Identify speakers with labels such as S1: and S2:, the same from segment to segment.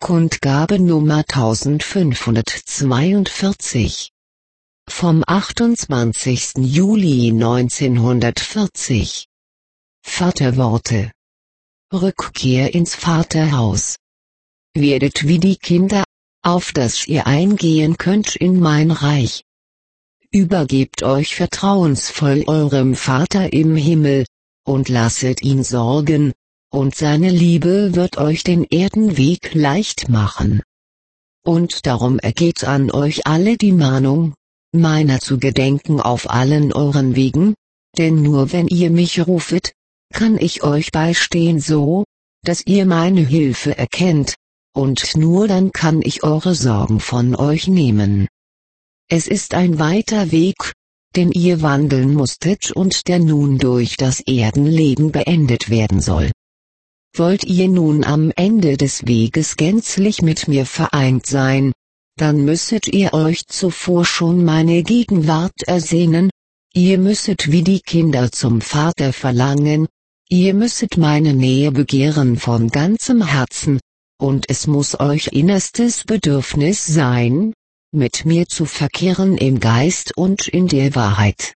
S1: Kundgabe Nummer 1542. Vom 28. Juli 1940. Vaterworte. Rückkehr ins Vaterhaus. Werdet wie die Kinder, auf dass ihr eingehen könnt in mein Reich. Übergebt euch vertrauensvoll eurem Vater im Himmel, und lasset ihn sorgen, und seine Liebe wird euch den Erdenweg leicht machen. Und darum ergeht an euch alle die Mahnung, meiner zu gedenken auf allen euren Wegen, denn nur wenn ihr mich rufet, kann ich euch beistehen so, dass ihr meine Hilfe erkennt, und nur dann kann ich eure Sorgen von euch nehmen. Es ist ein weiter Weg, den ihr wandeln musstet und der nun durch das Erdenleben beendet werden soll. Wollt ihr nun am Ende des Weges gänzlich mit mir vereint sein, dann müsset ihr euch zuvor schon meine Gegenwart ersehnen, ihr müsset wie die Kinder zum Vater verlangen, ihr müsset meine Nähe begehren von ganzem Herzen, und es muss euch innerstes Bedürfnis sein, mit mir zu verkehren im Geist und in der Wahrheit.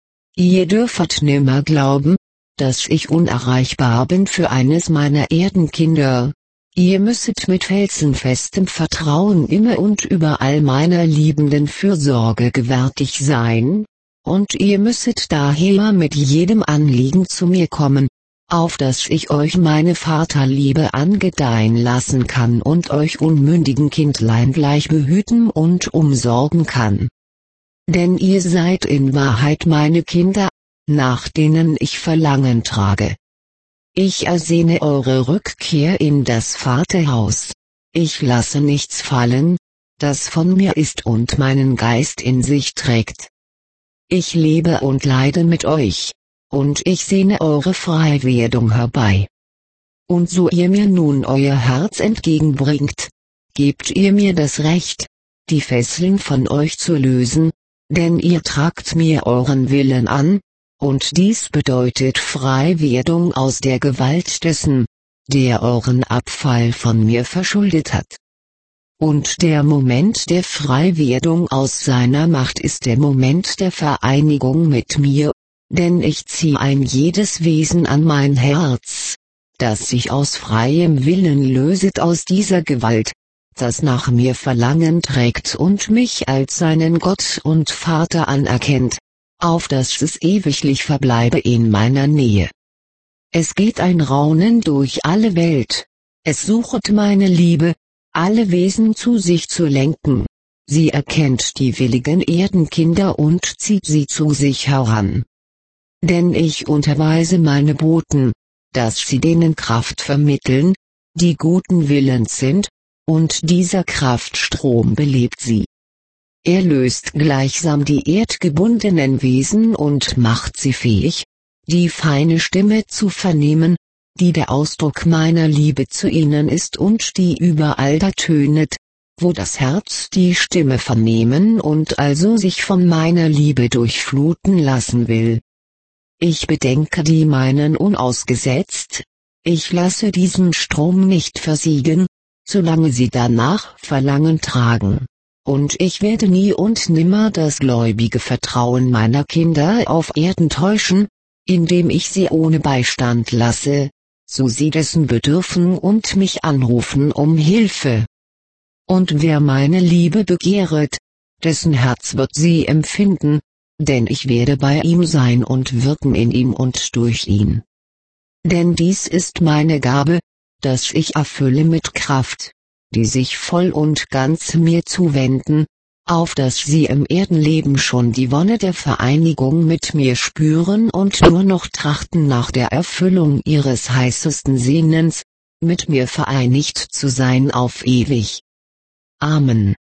S1: Ihr dürfet nimmer glauben, dass ich unerreichbar bin für eines meiner Erdenkinder, ihr müsset mit felsenfestem Vertrauen immer und überall meiner liebenden Fürsorge gewärtig sein, und ihr müsset daher mit jedem Anliegen zu mir kommen, auf dass ich euch meine Vaterliebe angedeihen lassen kann und euch unmündigen Kindlein gleich behüten und umsorgen kann. Denn ihr seid in Wahrheit meine Kinder, nach denen ich Verlangen trage. Ich ersehne eure Rückkehr in das Vaterhaus. Ich lasse nichts fallen, das von mir ist und meinen Geist in sich trägt. Ich lebe und leide mit euch, und ich sehne eure Freiwerdung herbei. Und so ihr mir nun euer Herz entgegenbringt, gebt ihr mir das Recht, die Fesseln von euch zu lösen, denn ihr tragt mir euren Willen an, und dies bedeutet Freiwerdung aus der Gewalt dessen, der euren Abfall von mir verschuldet hat. Und der Moment der Freiwerdung aus seiner Macht ist der Moment der Vereinigung mit mir, denn ich ziehe ein jedes Wesen an mein Herz, das sich aus freiem Willen löset aus dieser Gewalt, das nach mir Verlangen trägt und mich als seinen Gott und Vater anerkennt, auf dass es ewiglich verbleibe in meiner Nähe. Es geht ein Raunen durch alle Welt, es suchet meine Liebe, alle Wesen zu sich zu lenken, sie erkennt die willigen Erdenkinder und zieht sie zu sich heran. Denn ich unterweise meine Boten, dass sie denen Kraft vermitteln, die guten Willens sind, und dieser Kraftstrom belebt sie. Er löst gleichsam die erdgebundenen Wesen und macht sie fähig, die feine Stimme zu vernehmen, die der Ausdruck meiner Liebe zu ihnen ist und die überall da tönet, wo das Herz die Stimme vernehmen und also sich von meiner Liebe durchfluten lassen will. Ich bedenke die meinen unausgesetzt, ich lasse diesen Strom nicht versiegen, solange sie danach Verlangen tragen. Und ich werde nie und nimmer das gläubige Vertrauen meiner Kinder auf Erden täuschen, indem ich sie ohne Beistand lasse, so sie dessen bedürfen und mich anrufen um Hilfe. Und wer meine Liebe begehret, dessen Herz wird sie empfinden, denn ich werde bei ihm sein und wirken in ihm und durch ihn. Denn dies ist meine Gabe, dass ich erfülle mit Kraft, die sich voll und ganz mir zuwenden, auf dass sie im Erdenleben schon die Wonne der Vereinigung mit mir spüren und nur noch trachten nach der Erfüllung ihres heißesten Sehnens, mit mir vereinigt zu sein auf ewig. Amen.